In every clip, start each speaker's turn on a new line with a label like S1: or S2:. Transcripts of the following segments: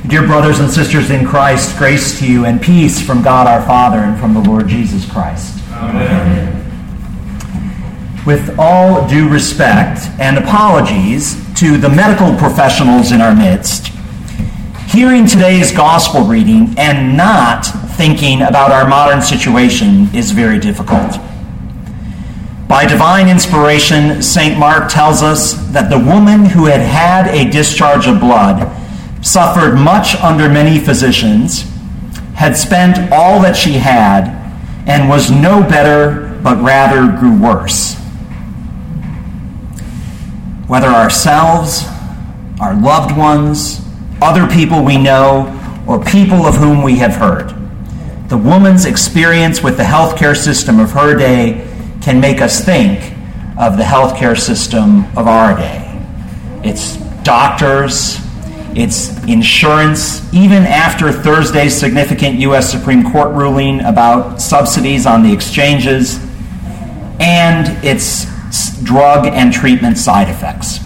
S1: Dear brothers and sisters in Christ, grace to you and peace from God our Father and from the Lord Jesus Christ.
S2: Amen.
S1: With all due respect and apologies to the medical professionals in our midst, hearing today's gospel reading and not thinking about our modern situation is very difficult. By divine inspiration, St. Mark tells us that the woman who had had a discharge of blood suffered much under many physicians, had spent all that she had, and was no better, but rather grew worse. Whether ourselves, our loved ones, other people we know, or people of whom we have heard, the woman's experience with the healthcare system of her day can make us think of the healthcare system of our day. It's doctors, it's insurance, even after Thursday's significant U.S. Supreme Court ruling about subsidies on the exchanges, and its drug and treatment side effects.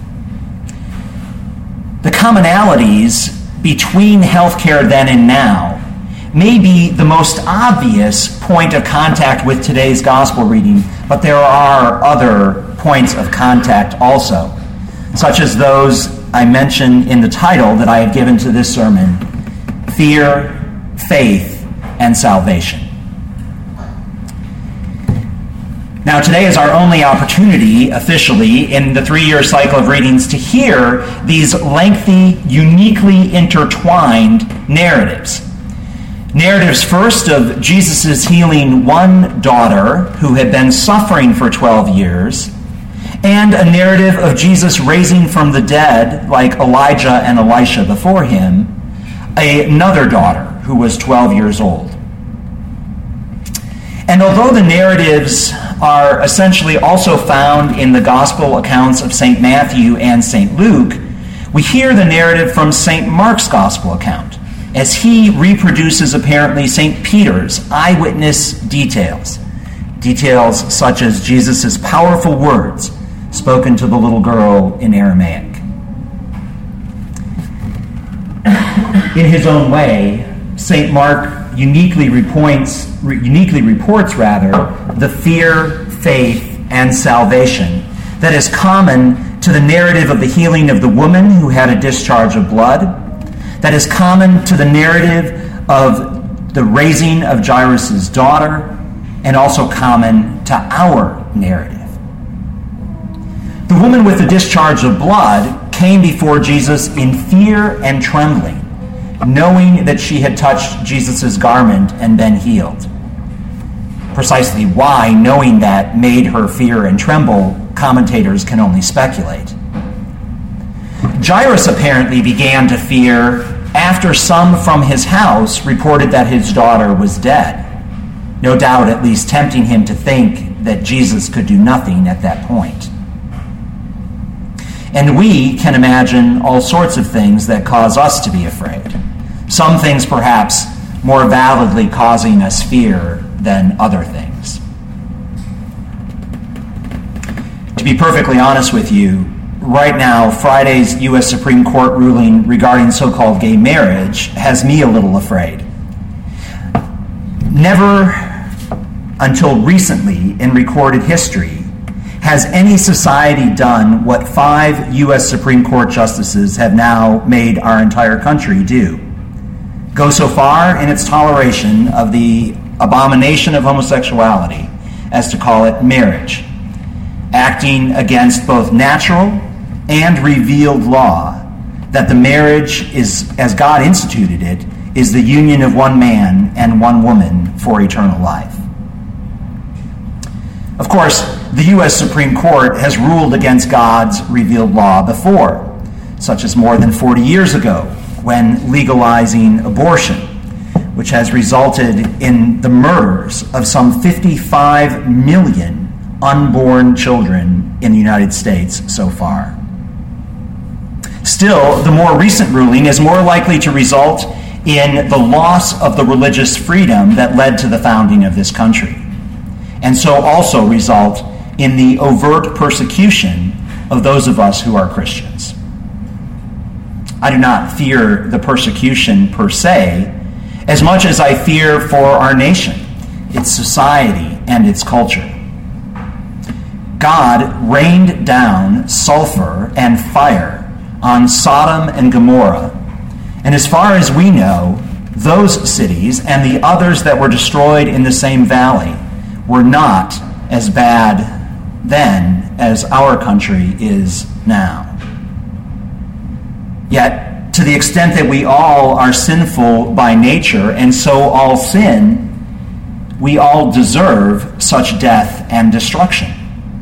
S1: The commonalities between healthcare then and now may be the most obvious point of contact with today's gospel reading, but there are other points of contact also, such as those I mention in the title that I have given to this sermon: fear, faith, and salvation. Now, today is our only opportunity, officially, in the 3-year cycle of readings to hear these lengthy, uniquely intertwined narratives. Narratives first of Jesus' healing one daughter who had been suffering for 12 years, and a narrative of Jesus raising from the dead, like Elijah and Elisha before him, another daughter who was 12 years old. And although the narratives are essentially also found in the gospel accounts of St. Matthew and St. Luke, we hear the narrative from St. Mark's gospel account, as he reproduces apparently St. Peter's eyewitness details such as Jesus' powerful words spoken to the little girl in Aramaic. In his own way, St. Mark uniquely reports the fear, faith, and salvation that is common to the narrative of the healing of the woman who had a discharge of blood, that is common to the narrative of the raising of Jairus' daughter, and also common to our narrative. The woman with the discharge of blood came before Jesus in fear and trembling, knowing that she had touched Jesus' garment and been healed. Precisely why knowing that made her fear and tremble, commentators can only speculate. Jairus apparently began to fear after some from his house reported that his daughter was dead, no doubt at least tempting him to think that Jesus could do nothing at that point. And we can imagine all sorts of things that cause us to be afraid. Some things perhaps more validly causing us fear than other things. To be perfectly honest with you, right now, Friday's U.S. Supreme Court ruling regarding so-called gay marriage has me a little afraid. Never until recently in recorded history has any society done what 5 U.S. Supreme Court justices have now made our entire country do: go so far in its toleration of the abomination of homosexuality as to call it marriage, acting against both natural and revealed law, that the marriage is, as God instituted it, is the union of one man and one woman for eternal life. Of course, the U.S. Supreme Court has ruled against God's revealed law before, such as more than 40 years ago when legalizing abortion, which has resulted in the murders of some 55 million unborn children in the United States so far. Still, the more recent ruling is more likely to result in the loss of the religious freedom that led to the founding of this country, and so also result in the overt persecution of those of us who are Christians. I do not fear the persecution per se, as much as I fear for our nation, its society, and its culture. God rained down sulfur and fire on Sodom and Gomorrah, and as far as we know, those cities and the others that were destroyed in the same valley were not as bad then as our country is now. Yet, to the extent that we all are sinful by nature, and so all sin, we all deserve such death and destruction.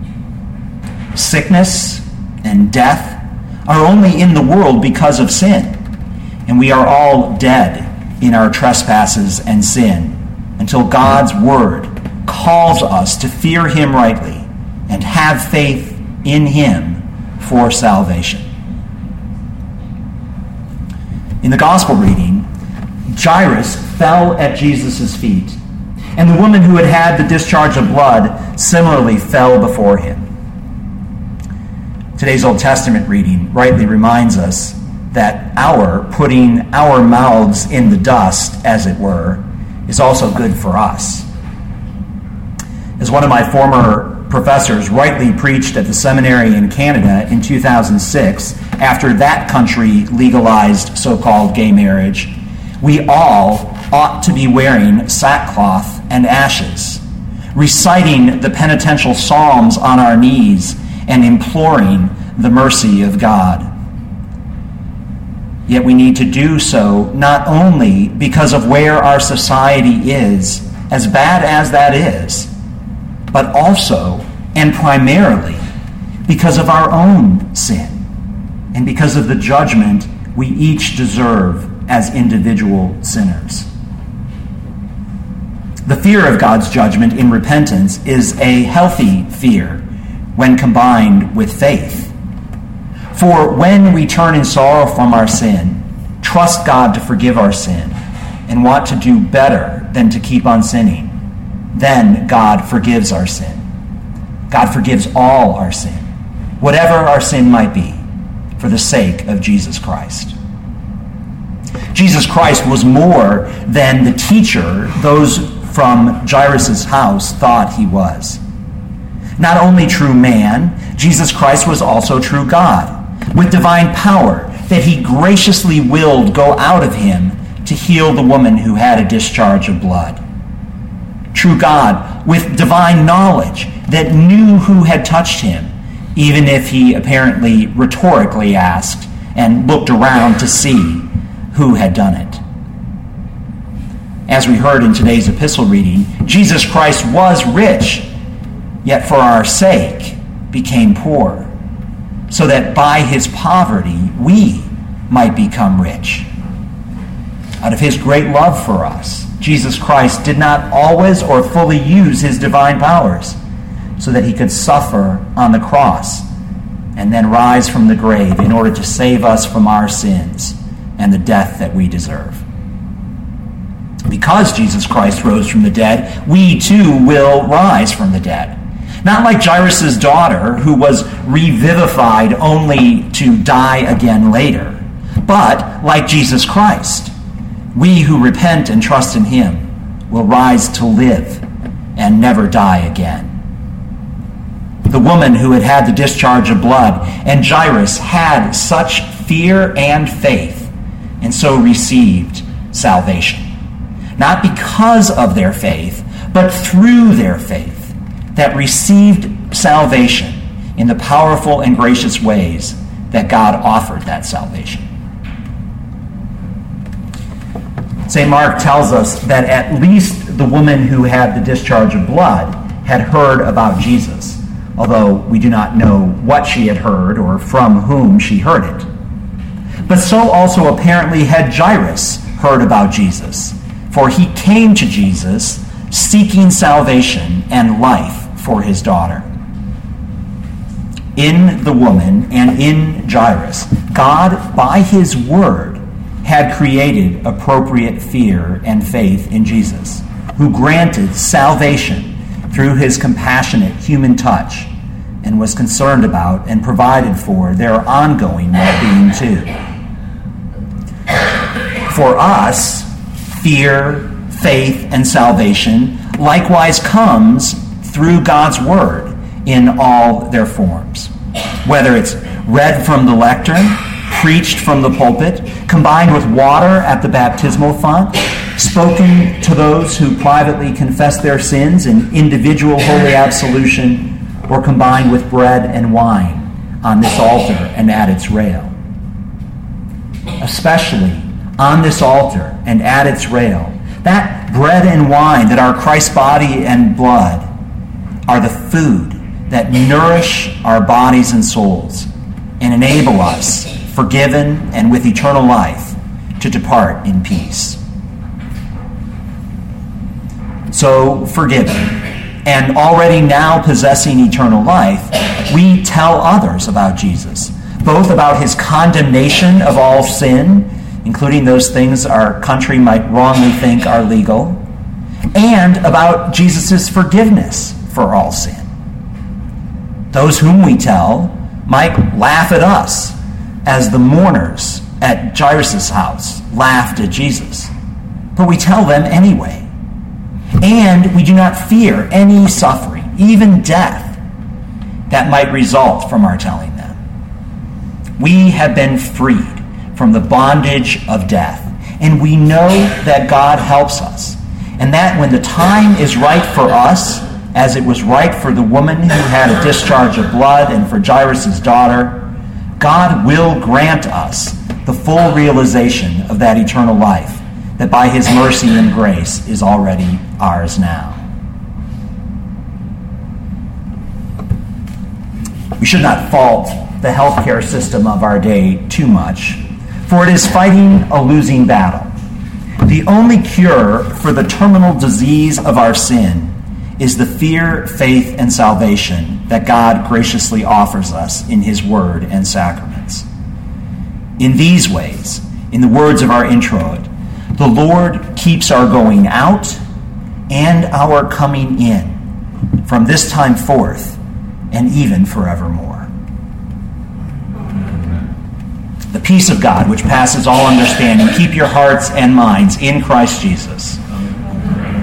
S1: Sickness and death are only in the world because of sin, and we are all dead in our trespasses and sin until God's word calls us to fear him rightly and have faith in him for salvation. In the gospel reading, Jairus fell at Jesus' feet, and the woman who had had the discharge of blood similarly fell before him. Today's Old Testament reading rightly reminds us that our putting our mouths in the dust, as it were, is also good for us. As one of my former professors rightly preached at the seminary in Canada in 2006, after that country legalized so-called gay marriage, we all ought to be wearing sackcloth and ashes, reciting the penitential psalms on our knees and imploring the mercy of God. Yet we need to do so not only because of where our society is, as bad as that is, but also and primarily because of our own sin and because of the judgment we each deserve as individual sinners. The fear of God's judgment in repentance is a healthy fear when combined with faith. For when we turn in sorrow from our sin, trust God to forgive our sin, and want to do better than to keep on sinning, then God forgives our sin. God forgives all our sin, whatever our sin might be, for the sake of Jesus Christ. Jesus Christ was more than the teacher those from Jairus' house thought he was. Not only true man, Jesus Christ was also true God, with divine power that he graciously willed go out of him to heal the woman who had a discharge of blood. True God with divine knowledge that knew who had touched him, even if he apparently rhetorically asked and looked around to see who had done it. As we heard in today's epistle reading, Jesus Christ was rich, yet for our sake became poor, so that by his poverty we might become rich. Out of his great love for us, Jesus Christ did not always or fully use his divine powers, so that he could suffer on the cross and then rise from the grave in order to save us from our sins and the death that we deserve. Because Jesus Christ rose from the dead, we too will rise from the dead. Not like Jairus' daughter, who was revivified only to die again later, but like Jesus Christ. We who repent and trust in him will rise to live and never die again. The woman who had had the discharge of blood and Jairus had such fear and faith, and so received salvation. Not because of their faith, but through their faith, that received salvation in the powerful and gracious ways that God offered that salvation. St. Mark tells us that at least the woman who had the discharge of blood had heard about Jesus, although we do not know what she had heard or from whom she heard it. But so also apparently had Jairus heard about Jesus, for he came to Jesus seeking salvation and life for his daughter. In the woman and in Jairus, God, by his word, had created appropriate fear and faith in Jesus, who granted salvation through his compassionate human touch and was concerned about and provided for their ongoing well-being too. for us, fear, faith, and salvation likewise comes through God's word in all their forms. Whether it's read from the lectern, preached from the pulpit, combined with water at the baptismal font, spoken to those who privately confess their sins in individual holy absolution, or combined with bread and wine on this altar and at its rail. Especially on this altar and at its rail, that bread and wine that are Christ's body and blood are the food that nourish our bodies and souls and enable us, forgiven and with eternal life, to depart in peace. So, forgiven and already now possessing eternal life, we tell others about Jesus, both about his condemnation of all sin, including those things our country might wrongly think are legal, and about Jesus' forgiveness for all sin. Those whom we tell might laugh at us, as the mourners at Jairus' house laughed at Jesus. But we tell them anyway. And we do not fear any suffering, even death, that might result from our telling them. We have been freed from the bondage of death, and we know that God helps us, and that when the time is right for us, as it was right for the woman who had a discharge of blood and for Jairus' daughter, God will grant us the full realization of that eternal life that by his mercy and grace is already ours now. We should not fault the healthcare system of our day too much, for it is fighting a losing battle. The only cure for the terminal disease of our sin is the fear, faith, and salvation that God graciously offers us in his word and sacraments. In these ways, in the words of our introit, the Lord keeps our going out and our coming in from this time forth and even forevermore. The peace of God, which passes all understanding, keep your hearts and minds in Christ Jesus.